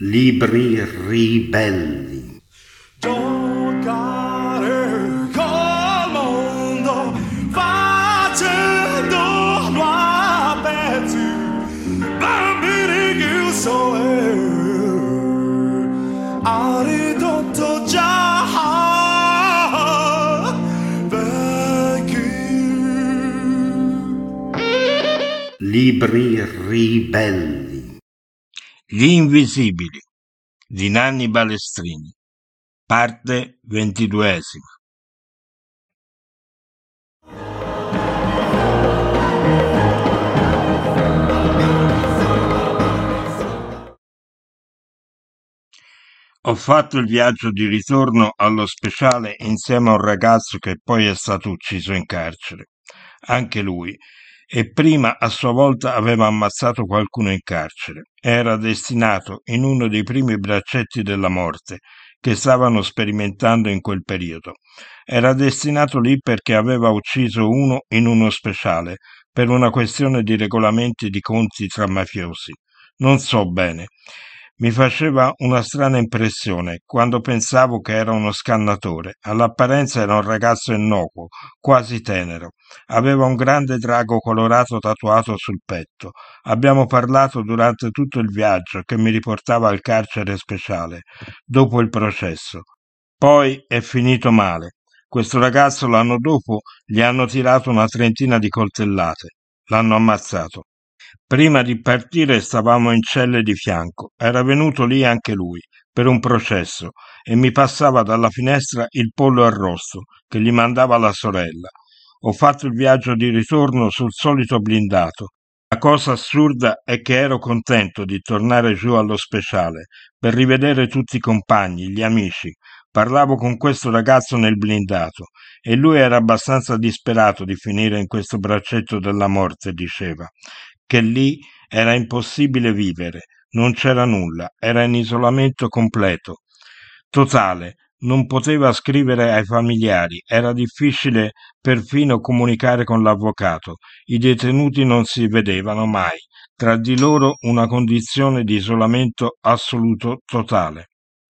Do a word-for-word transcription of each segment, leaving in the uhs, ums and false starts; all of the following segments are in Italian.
Libri ribelli. Giocare col mondo facendolo a pezzi, bambini chiusi ha ridotto già vecchi. Libri ribelli. Gli invisibili di Nanni Balestrini, parte ventiduesima. Ho fatto il viaggio di ritorno allo speciale insieme a un ragazzo che poi è stato ucciso in carcere. Anche lui. E prima a sua volta aveva ammazzato qualcuno in carcere. Era destinato in uno dei primi braccetti della morte che stavano sperimentando in quel periodo. Era destinato lì perché aveva ucciso uno in uno speciale per una questione di regolamenti di conti tra mafiosi. Non so bene. Mi faceva una strana impressione quando pensavo che era uno scannatore. All'apparenza era un ragazzo innocuo, quasi tenero. Aveva un grande drago colorato tatuato sul petto. Abbiamo parlato durante tutto il viaggio che mi riportava al carcere speciale, dopo il processo. Poi è finito male. Questo ragazzo l'anno dopo gli hanno tirato una trentina di coltellate. L'hanno ammazzato. Prima di partire stavamo in celle di fianco. Era venuto lì anche lui, per un processo, e mi passava dalla finestra il pollo arrosto che gli mandava la sorella. Ho fatto il viaggio di ritorno sul solito blindato. La cosa assurda è che ero contento di tornare giù allo speciale, per rivedere tutti i compagni, gli amici. Parlavo con questo ragazzo nel blindato, e lui era abbastanza disperato di finire in questo braccetto della morte, diceva. Che lì era impossibile vivere, non c'era nulla, era in isolamento completo, totale, non poteva scrivere ai familiari, era difficile perfino comunicare con l'avvocato, i detenuti non si vedevano mai, tra di loro una condizione di isolamento assoluto totale.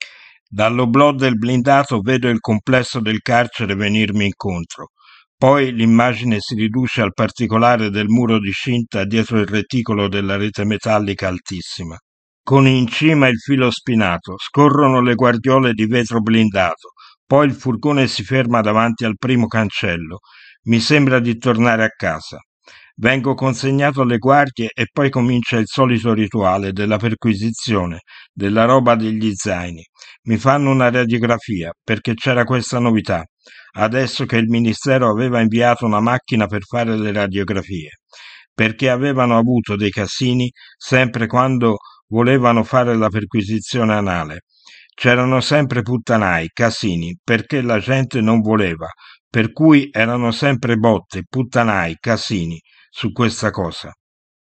Dall'oblò del blindato vedo il complesso del carcere venirmi incontro. Poi l'immagine si riduce al particolare del muro di cinta dietro il reticolo della rete metallica altissima. Con in cima il filo spinato, scorrono le guardiole di vetro blindato, poi il furgone si ferma davanti al primo cancello. Mi sembra di tornare a casa. Vengo consegnato alle guardie e poi comincia il solito rituale della perquisizione, della roba degli zaini. Mi fanno una radiografia, perché c'era questa novità. Adesso che il ministero aveva inviato una macchina per fare le radiografie, perché avevano avuto dei casini sempre quando volevano fare la perquisizione anale. C'erano sempre puttanai, casini, perché la gente non voleva, per cui erano sempre botte, puttanai, casini su questa cosa.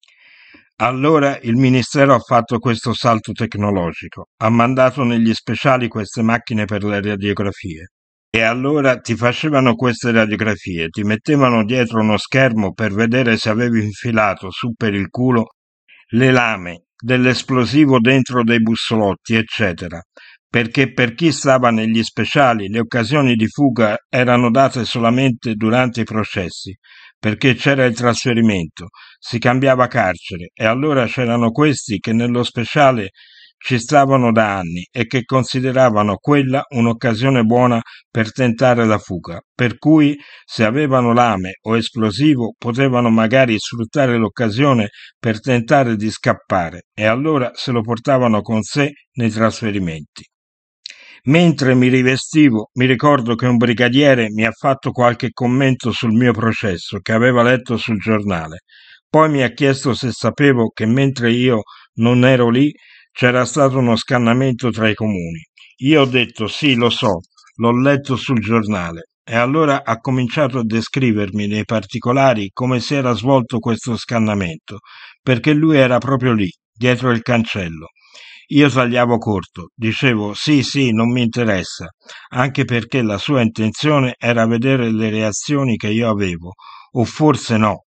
Allora il ministero ha fatto questo salto tecnologico, ha mandato negli speciali queste macchine per le radiografie. E allora ti facevano queste radiografie, ti mettevano dietro uno schermo per vedere se avevi infilato su per il culo le lame dell'esplosivo dentro dei bussolotti, eccetera. Perché per chi stava negli speciali le occasioni di fuga erano date solamente durante i processi, perché c'era il trasferimento, si cambiava carcere e allora c'erano questi che nello speciale ci stavano da anni e che consideravano quella un'occasione buona per tentare la fuga, per cui se avevano lame o esplosivo potevano magari sfruttare l'occasione per tentare di scappare e allora se lo portavano con sé nei trasferimenti. Mentre mi rivestivo, mi ricordo che un brigadiere mi ha fatto qualche commento sul mio processo che aveva letto sul giornale. Poi mi ha chiesto se sapevo che mentre io non ero lì c'era stato uno scannamento tra i comuni. Io ho detto sì, lo so, l'ho letto sul giornale. E allora ha cominciato a descrivermi nei particolari come si era svolto questo scannamento, perché lui era proprio lì, dietro il cancello. Io tagliavo corto, dicevo sì, sì, non mi interessa, anche perché la sua intenzione era vedere le reazioni che io avevo, o forse no.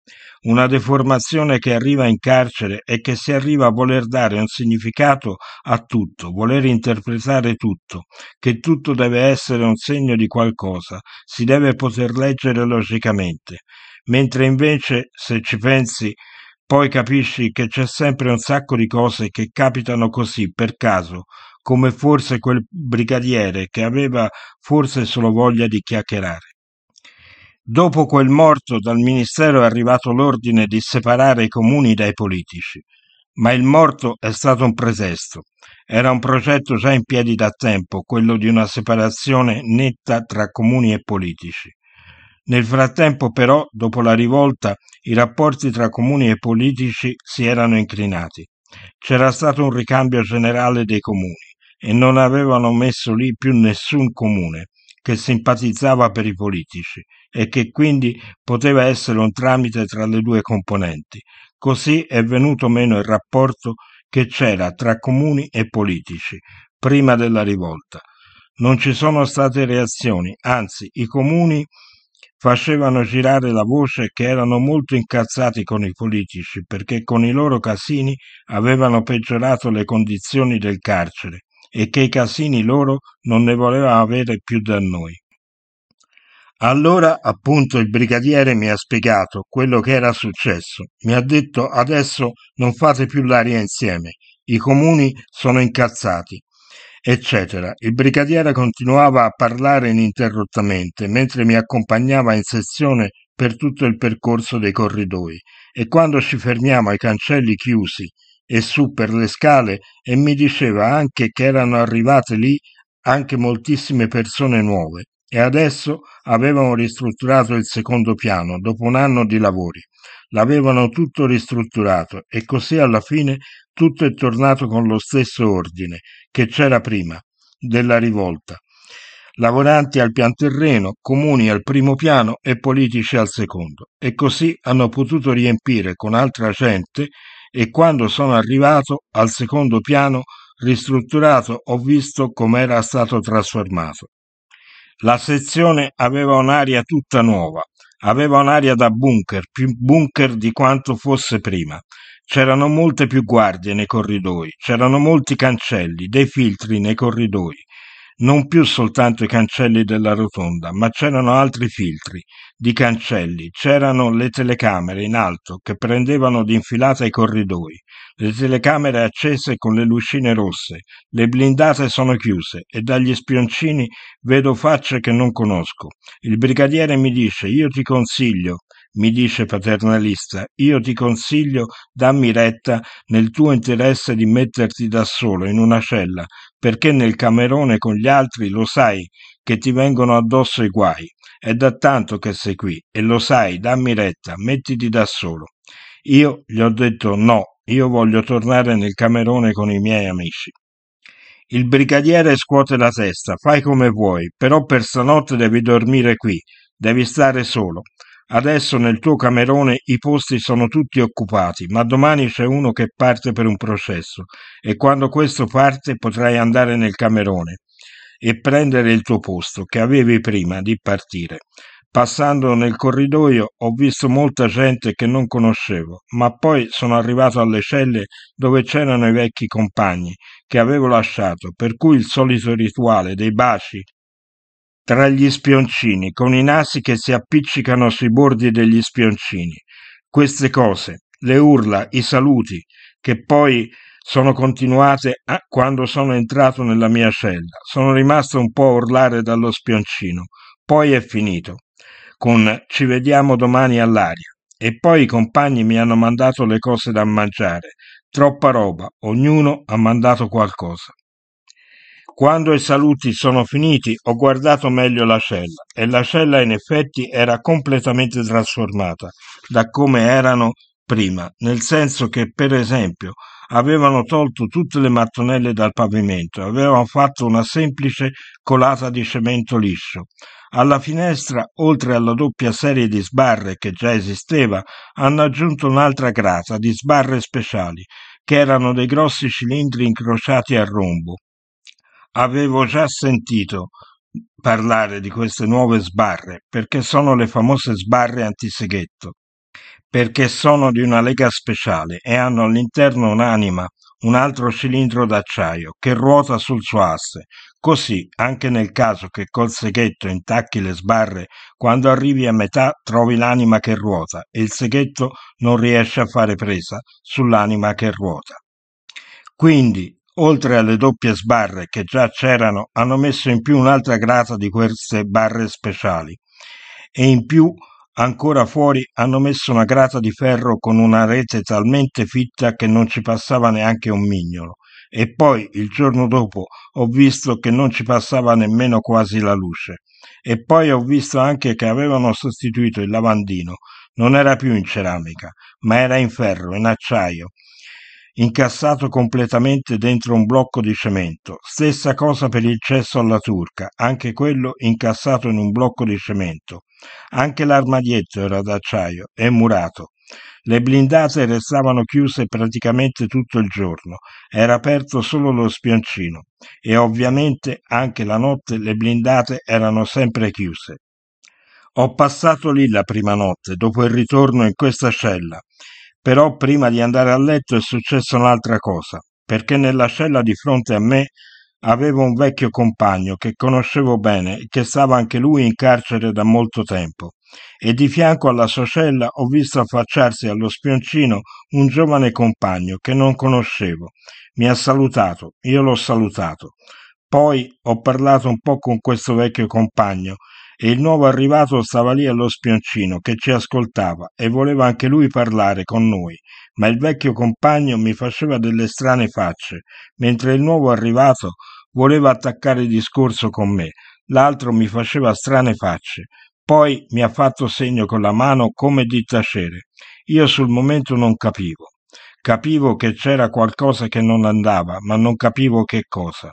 una deformazione che arriva in carcere e che si arriva a voler dare un significato a tutto, voler interpretare tutto, che tutto deve essere un segno di qualcosa, si deve poter leggere logicamente, mentre invece, se ci pensi, poi capisci che c'è sempre un sacco di cose che capitano così per caso, come forse quel brigadiere che aveva forse solo voglia di chiacchierare. Dopo quel morto dal ministero è arrivato l'ordine di separare i comuni dai politici, ma il morto è stato un pretesto. Era un progetto già in piedi da tempo, quello di una separazione netta tra comuni e politici. Nel frattempo, però, dopo la rivolta, i rapporti tra comuni e politici si erano incrinati. C'era stato un ricambio generale dei comuni e non avevano messo lì più nessun comune che simpatizzava per i politici e che quindi poteva essere un tramite tra le due componenti. Così è venuto meno il rapporto che c'era tra comuni e politici prima della rivolta. Non ci sono state reazioni, anzi i comuni facevano girare la voce che erano molto incazzati con i politici perché con i loro casini avevano peggiorato le condizioni del carcere e che i casini loro non ne volevano avere più da noi. Allora, appunto, il brigadiere mi ha spiegato quello che era successo. Mi ha detto: adesso non fate più l'aria insieme, i comuni sono incazzati, eccetera. Il brigadiere continuava a parlare ininterrottamente mentre mi accompagnava in sezione per tutto il percorso dei corridoi e quando ci fermiamo ai cancelli chiusi e su per le scale e mi diceva anche che erano arrivate lì anche moltissime persone nuove e adesso avevano ristrutturato il secondo piano dopo un anno di lavori. L'avevano tutto ristrutturato e così alla fine tutto è tornato con lo stesso ordine che c'era prima della rivolta. Lavoranti al pian terreno, comuni al primo piano e politici al secondo. E così hanno potuto riempire con altra gente e quando sono arrivato al secondo piano ristrutturato ho visto com'era stato trasformato. La sezione aveva un'aria tutta nuova, aveva un'aria da bunker, più bunker di quanto fosse prima. C'erano molte più guardie nei corridoi, c'erano molti cancelli, dei filtri nei corridoi. Non più soltanto i cancelli della rotonda, ma c'erano altri filtri di cancelli, c'erano le telecamere in alto che prendevano d'infilata i corridoi, le telecamere accese con le lucine rosse, le blindate sono chiuse e dagli spioncini vedo facce che non conosco. Il brigadiere mi dice: io ti consiglio, mi dice paternalista, io ti consiglio, dammi retta nel tuo interesse di metterti da solo in una cella, perché nel camerone con gli altri lo sai che ti vengono addosso i guai. È da tanto che sei qui e lo sai, dammi retta, mettiti da solo. Io gli ho detto no, io voglio tornare nel camerone con i miei amici. Il brigadiere scuote la testa, fai come vuoi, però per stanotte devi dormire qui, devi stare solo. Adesso nel tuo camerone i posti sono tutti occupati, ma domani c'è uno che parte per un processo e quando questo parte potrai andare nel camerone e prendere il tuo posto che avevi prima di partire. Passando nel corridoio ho visto molta gente che non conoscevo, ma poi sono arrivato alle celle dove c'erano i vecchi compagni che avevo lasciato, per cui il solito rituale dei baci tra gli spioncini, con i nasi che si appiccicano sui bordi degli spioncini. Queste cose, le urla, i saluti, che poi sono continuate a quando sono entrato nella mia cella. Sono rimasto un po' a urlare dallo spioncino. Poi è finito, con ci vediamo domani all'aria. E poi i compagni mi hanno mandato le cose da mangiare. Troppa roba, ognuno ha mandato qualcosa. Quando i saluti sono finiti ho guardato meglio la cella e la cella in effetti era completamente trasformata da come erano prima, nel senso che per esempio avevano tolto tutte le mattonelle dal pavimento, avevano fatto una semplice colata di cemento liscio. Alla finestra, oltre alla doppia serie di sbarre che già esisteva, hanno aggiunto un'altra grata di sbarre speciali, che erano dei grossi cilindri incrociati a rombo. Avevo già sentito parlare di queste nuove sbarre, perché sono le famose sbarre antiseghetto. perché sono di una lega speciale e hanno all'interno un'anima, un altro cilindro d'acciaio che ruota sul suo asse. Così, anche nel caso che col seghetto intacchi le sbarre, quando arrivi a metà trovi l'anima che ruota e il seghetto non riesce a fare presa sull'anima che ruota. Quindi, oltre alle doppie sbarre che già c'erano, hanno messo in più un'altra grata di queste barre speciali e in più ancora fuori hanno messo una grata di ferro con una rete talmente fitta che non ci passava neanche un mignolo. E poi il giorno dopo ho visto che non ci passava nemmeno quasi la luce. E poi ho visto anche che avevano sostituito il lavandino. Non era più in ceramica, ma era in ferro, in acciaio, incassato completamente dentro un blocco di cemento. Stessa cosa per il cesso alla turca, anche quello incassato in un blocco di cemento. Anche l'armadietto era d'acciaio e murato. Le blindate restavano chiuse praticamente tutto il giorno, era aperto solo lo spioncino e ovviamente anche la notte le blindate erano sempre chiuse. Ho passato lì la prima notte, dopo il ritorno in questa cella, però prima di andare a letto è successa un'altra cosa, perché nella cella di fronte a me avevo un vecchio compagno che conoscevo bene e che stava anche lui in carcere da molto tempo. E di fianco alla sua cella ho visto affacciarsi allo spioncino un giovane compagno che non conoscevo. Mi ha salutato, io l'ho salutato. Poi ho parlato un po' con questo vecchio compagno e il nuovo arrivato stava lì allo spioncino che ci ascoltava e voleva anche lui parlare con noi, ma il vecchio compagno mi faceva delle strane facce, mentre il nuovo arrivato voleva attaccare il discorso con me. L'altro mi faceva strane facce. Poi mi ha fatto segno con la mano come di tacere. Io sul momento non capivo. Capivo che c'era qualcosa che non andava, ma non capivo che cosa.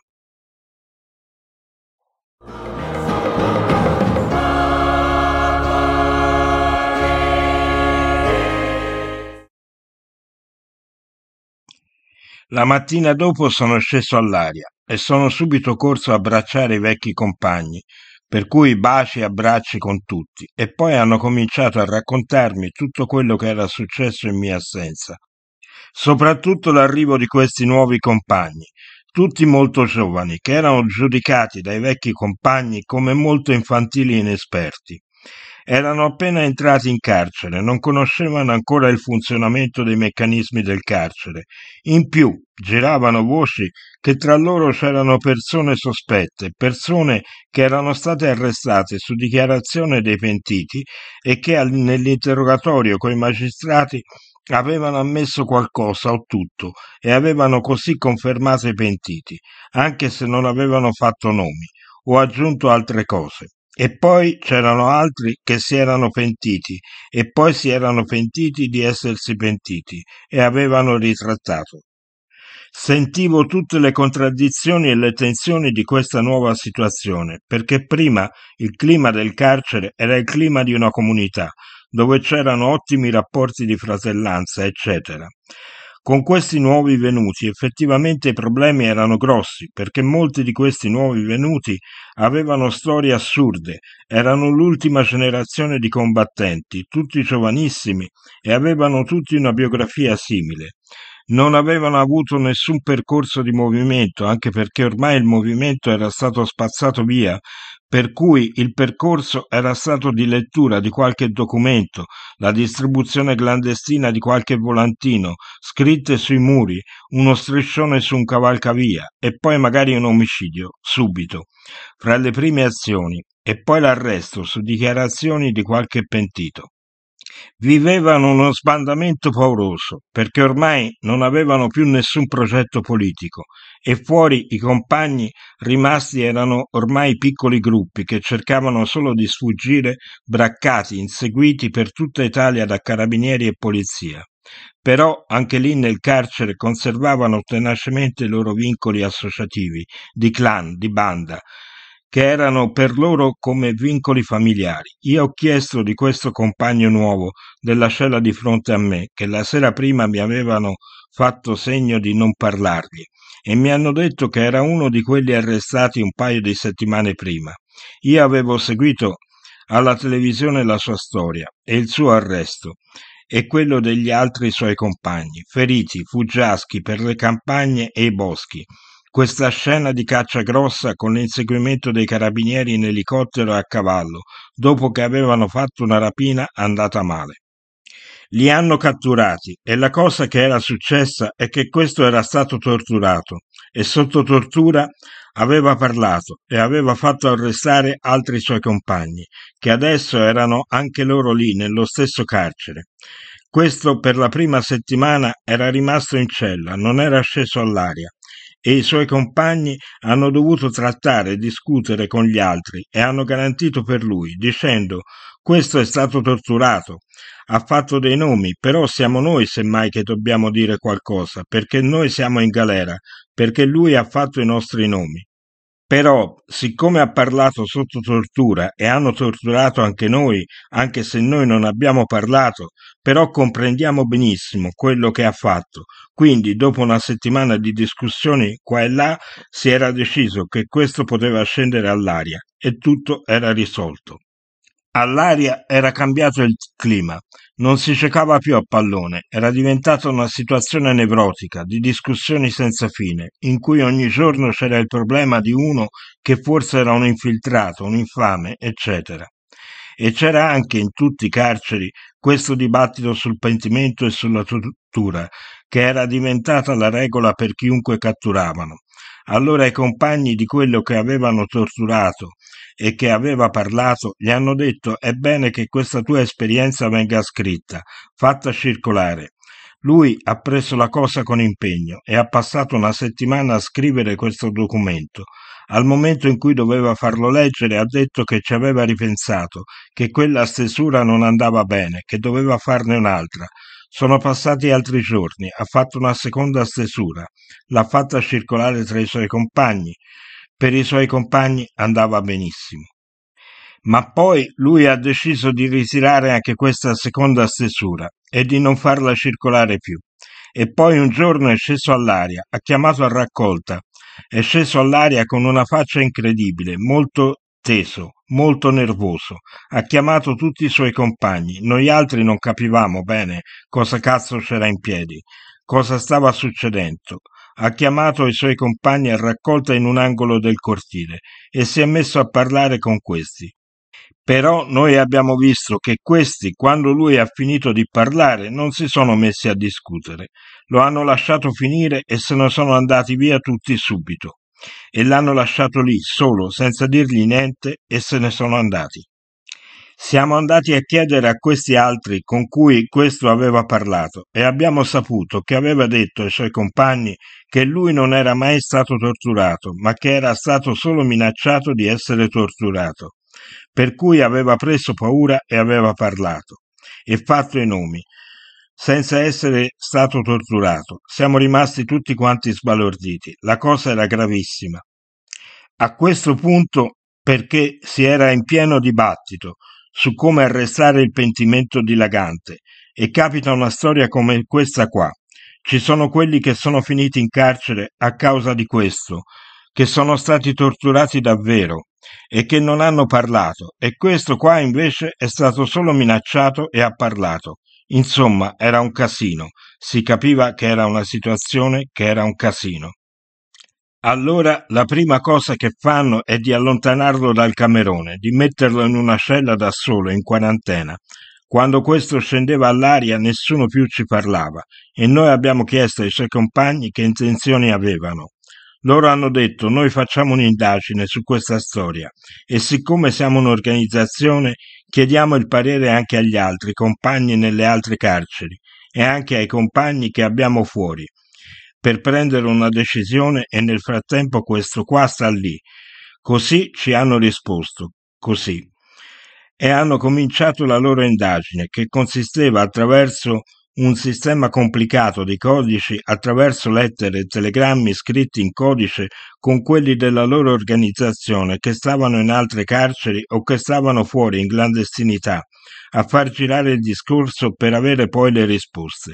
La mattina dopo sono sceso all'aria e sono subito corso a abbracciare i vecchi compagni, per cui baci e abbracci con tutti, e poi hanno cominciato a raccontarmi tutto quello che era successo in mia assenza, soprattutto l'arrivo di questi nuovi compagni, tutti molto giovani, che erano giudicati dai vecchi compagni come molto infantili e inesperti. Erano appena entrati in carcere, non conoscevano ancora il funzionamento dei meccanismi del carcere. In più, giravano voci che tra loro c'erano persone sospette, persone che erano state arrestate su dichiarazione dei pentiti e che al- nell'interrogatorio coi magistrati avevano ammesso qualcosa o tutto e avevano così confermato i pentiti, anche se non avevano fatto nomi o aggiunto altre cose. E poi c'erano altri che si erano pentiti e poi si erano pentiti di essersi pentiti e avevano ritrattato. Sentivo tutte le contraddizioni e le tensioni di questa nuova situazione, perché prima il clima del carcere era il clima di una comunità, dove c'erano ottimi rapporti di fratellanza, eccetera. Con questi nuovi venuti effettivamente i problemi erano grossi, perché molti di questi nuovi venuti avevano storie assurde, erano l'ultima generazione di combattenti, tutti giovanissimi e avevano tutti una biografia simile. Non avevano avuto nessun percorso di movimento, anche perché ormai il movimento era stato spazzato via, per cui il percorso era stato di lettura di qualche documento, la distribuzione clandestina di qualche volantino, scritte sui muri, uno striscione su un cavalcavia e poi magari un omicidio, subito, fra le prime azioni, e poi l'arresto su dichiarazioni di qualche pentito. Vivevano uno sbandamento pauroso, perché ormai non avevano più nessun progetto politico e fuori i compagni rimasti erano ormai piccoli gruppi che cercavano solo di sfuggire, braccati, inseguiti per tutta Italia da carabinieri e polizia. Però anche lì nel carcere conservavano tenacemente i loro vincoli associativi, di clan, di banda, che erano per loro come vincoli familiari. Io ho chiesto di questo compagno nuovo della cella di fronte a me, che la sera prima mi avevano fatto segno di non parlargli, e mi hanno detto che era uno di quelli arrestati un paio di settimane prima. Io avevo seguito alla televisione la sua storia e il suo arresto, e quello degli altri suoi compagni, feriti, fuggiaschi per le campagne e i boschi. Questa scena di caccia grossa con l'inseguimento dei carabinieri in elicottero e a cavallo, dopo che avevano fatto una rapina andata male. Li hanno catturati e la cosa che era successa è che questo era stato torturato e sotto tortura aveva parlato e aveva fatto arrestare altri suoi compagni, che adesso erano anche loro lì nello stesso carcere. Questo per la prima settimana era rimasto in cella, non era sceso all'aria, e i suoi compagni hanno dovuto trattare e discutere con gli altri e hanno garantito per lui, dicendo: questo è stato torturato, ha fatto dei nomi, però siamo noi semmai che dobbiamo dire qualcosa, perché noi siamo in galera, perché lui ha fatto i nostri nomi. Però, siccome ha parlato sotto tortura e hanno torturato anche noi, anche se noi non abbiamo parlato, però comprendiamo benissimo quello che ha fatto. Quindi, dopo una settimana di discussioni qua e là, si era deciso che questo poteva scendere all'aria e tutto era risolto. All'aria era cambiato il clima, non si giocava più a pallone, era diventata una situazione nevrotica, di discussioni senza fine, in cui ogni giorno c'era il problema di uno che forse era un infiltrato, un infame, eccetera. E c'era anche in tutti i carceri questo dibattito sul pentimento e sulla tortura, che era diventata la regola per chiunque catturavano. Allora i compagni di quello che avevano torturato e che aveva parlato gli hanno detto: è bene che questa tua esperienza venga scritta, fatta circolare. Lui ha preso la cosa con impegno e ha passato una settimana a scrivere questo documento. Al momento in cui doveva farlo leggere ha detto che ci aveva ripensato, che quella stesura non andava bene, che doveva farne un'altra. Sono passati altri giorni, ha fatto una seconda stesura, l'ha fatta circolare tra i suoi compagni. Per i suoi compagni andava benissimo. Ma poi lui ha deciso di ritirare anche questa seconda stesura e di non farla circolare più. E poi un giorno è sceso all'aria, ha chiamato a raccolta, è sceso all'aria con una faccia incredibile, molto teso, molto nervoso. Ha chiamato tutti i suoi compagni, noi altri non capivamo bene cosa cazzo c'era in piedi, cosa stava succedendo. Ha chiamato i suoi compagni a raccolta in un angolo del cortile e si è messo a parlare con questi. Però noi abbiamo visto che questi, quando lui ha finito di parlare, non si sono messi a discutere. Lo hanno lasciato finire e se ne sono andati via tutti subito. E l'hanno lasciato lì, solo, senza dirgli niente, e se ne sono andati. Siamo andati a chiedere a questi altri con cui questo aveva parlato e abbiamo saputo che aveva detto ai suoi compagni che lui non era mai stato torturato, ma che era stato solo minacciato di essere torturato, per cui aveva preso paura e aveva parlato e fatto i nomi, senza essere stato torturato. Siamo rimasti tutti quanti sbalorditi, la cosa era gravissima. A questo punto, perché si era in pieno dibattito su come arrestare il pentimento dilagante, e capita una storia come questa qua. Ci sono quelli che sono finiti in carcere a causa di questo, che sono stati torturati davvero e che non hanno parlato, e questo qua invece è stato solo minacciato e ha parlato. Insomma, era un casino, si capiva che era una situazione che era un casino. Allora la prima cosa che fanno è di allontanarlo dal camerone, di metterlo in una cella da solo, in quarantena. Quando questo scendeva all'aria nessuno più ci parlava e noi abbiamo chiesto ai suoi compagni che intenzioni avevano. Loro hanno detto: noi facciamo un'indagine su questa storia e siccome siamo un'organizzazione chiediamo il parere anche agli altri compagni nelle altre carceri e anche ai compagni che abbiamo fuori, per prendere una decisione e nel frattempo questo qua sta lì. Così ci hanno risposto, così. E hanno cominciato la loro indagine, che consisteva attraverso un sistema complicato di codici, attraverso lettere e telegrammi scritti in codice con quelli della loro organizzazione che stavano in altre carceri o che stavano fuori in clandestinità, a far girare il discorso per avere poi le risposte.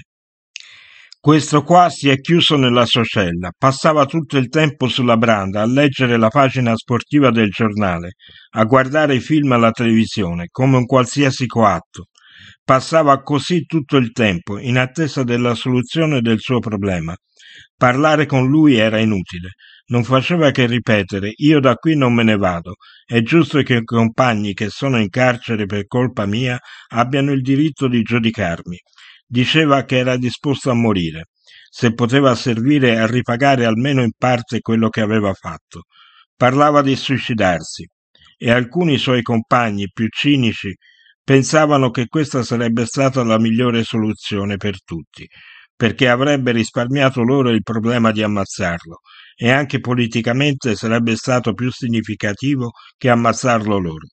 Questo qua si è chiuso nella sua cella, passava tutto il tempo sulla branda a leggere la pagina sportiva del giornale, a guardare i film alla televisione, come un qualsiasi coatto. Passava così tutto il tempo, in attesa della soluzione del suo problema. Parlare con lui era inutile. Non faceva che ripetere: io da qui non me ne vado. È giusto che i compagni che sono in carcere per colpa mia abbiano il diritto di giudicarmi. Diceva che era disposto a morire, se poteva servire a ripagare almeno in parte quello che aveva fatto. Parlava di suicidarsi, e alcuni suoi compagni più cinici pensavano che questa sarebbe stata la migliore soluzione per tutti, perché avrebbe risparmiato loro il problema di ammazzarlo, e anche politicamente sarebbe stato più significativo che ammazzarlo loro.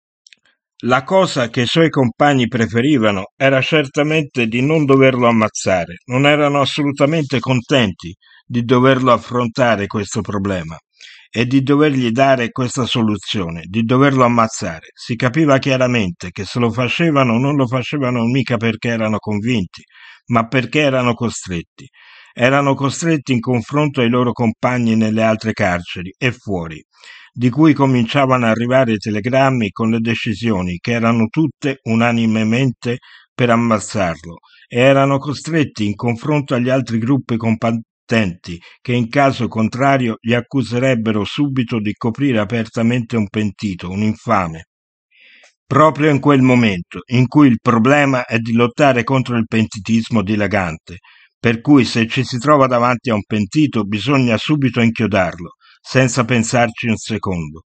La cosa che i suoi compagni preferivano era certamente di non doverlo ammazzare, non erano assolutamente contenti di doverlo affrontare questo problema e di dovergli dare questa soluzione, di doverlo ammazzare. Si capiva chiaramente che se lo facevano non lo facevano mica perché erano convinti, ma perché erano costretti. Erano costretti in confronto ai loro compagni nelle altre carceri e fuori, di cui cominciavano ad arrivare telegrammi con le decisioni che erano tutte unanimemente per ammazzarlo, e erano costretti in confronto agli altri gruppi combattenti che in caso contrario gli accuserebbero subito di coprire apertamente un pentito, un infame. Proprio in quel momento in cui il problema è di lottare contro il pentitismo dilagante, per cui se ci si trova davanti a un pentito bisogna subito inchiodarlo, senza pensarci un secondo.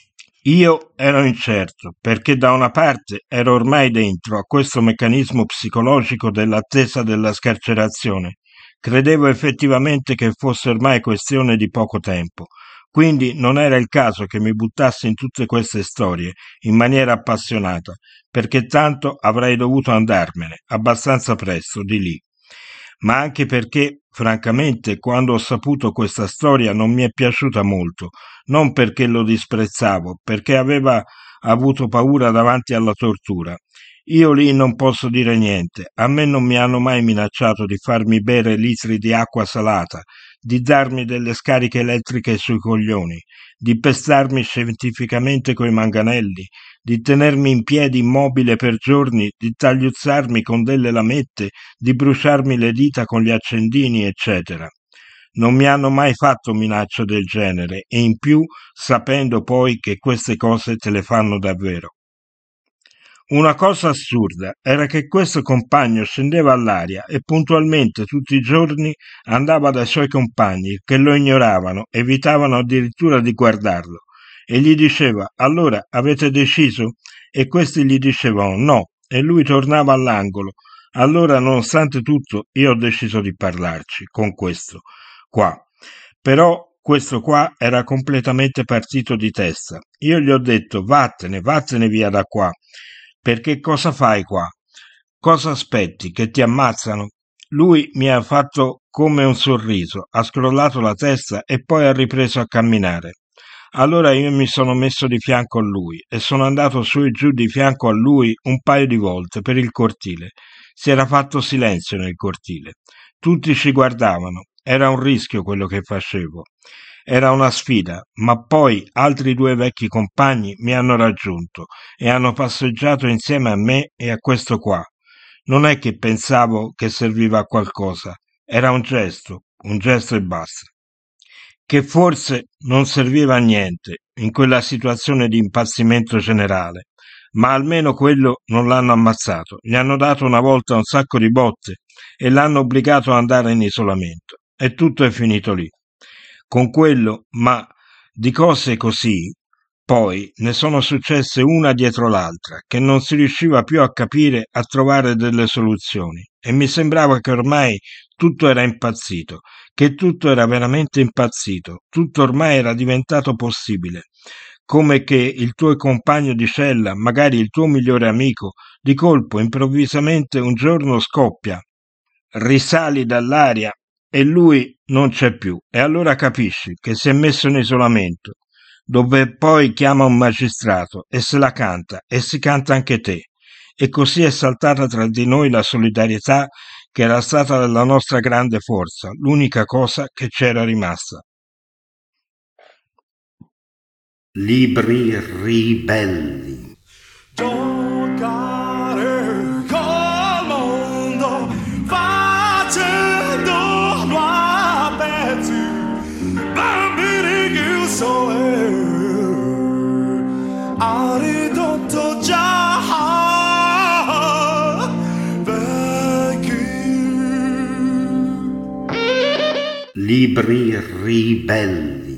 Io ero incerto, perché da una parte ero ormai dentro a questo meccanismo psicologico dell'attesa della scarcerazione. Credevo effettivamente che fosse ormai questione di poco tempo, quindi non era il caso che mi buttassi in tutte queste storie in maniera appassionata, perché tanto avrei dovuto andarmene abbastanza presto di lì. Ma anche perché, francamente, quando ho saputo questa storia non mi è piaciuta molto, non perché lo disprezzavo, perché aveva avuto paura davanti alla tortura. Io lì non posso dire niente, a me non mi hanno mai minacciato di farmi bere litri di acqua salata, di darmi delle scariche elettriche sui coglioni, di pestarmi scientificamente coi manganelli, di tenermi in piedi immobile per giorni, di tagliuzzarmi con delle lamette, di bruciarmi le dita con gli accendini, eccetera. Non mi hanno mai fatto minacce del genere, e in più sapendo poi che queste cose te le fanno davvero. Una cosa assurda era che questo compagno scendeva all'aria e puntualmente tutti i giorni andava dai suoi compagni che lo ignoravano, evitavano addirittura di guardarlo, e gli diceva: allora avete deciso? E questi gli dicevano no, e lui tornava all'angolo. Allora, nonostante tutto, io ho deciso di parlarci con questo qua. Però questo qua era completamente partito di testa. Io gli ho detto: vattene, vattene via da qua. Perché cosa fai qua? Cosa aspetti? Che ti ammazzano? Lui mi ha fatto come un sorriso, ha scrollato la testa e poi ha ripreso a camminare. Allora io mi sono messo di fianco a lui e sono andato su e giù di fianco a lui un paio di volte per il cortile. Si era fatto silenzio nel cortile. Tutti ci guardavano. Era un rischio quello che facevo. Era una sfida, ma poi altri due vecchi compagni mi hanno raggiunto e hanno passeggiato insieme a me e a questo qua. Non è che pensavo che serviva a qualcosa, era un gesto, un gesto e basta. Che forse non serviva a niente in quella situazione di impazzimento generale, ma almeno quello non l'hanno ammazzato. Gli hanno dato una volta un sacco di botte e l'hanno obbligato ad andare in isolamento. E tutto è finito lì. Con quello, ma di cose così, poi ne sono successe una dietro l'altra, che non si riusciva più a capire, a trovare delle soluzioni, e mi sembrava che ormai tutto era impazzito, che tutto era veramente impazzito, tutto ormai era diventato possibile, come che il tuo compagno di cella, magari il tuo migliore amico, di colpo, improvvisamente un giorno scoppia, risali dall'aria e lui non c'è più, e allora capisci che si è messo in isolamento, dove poi chiama un magistrato e se la canta, e si canta anche te, e così è saltata tra di noi la solidarietà che era stata la nostra grande forza, l'unica cosa che c'era rimasta. Libri ribelli. Giocare con sole ha ridotto già vecchi. Libri ribelli.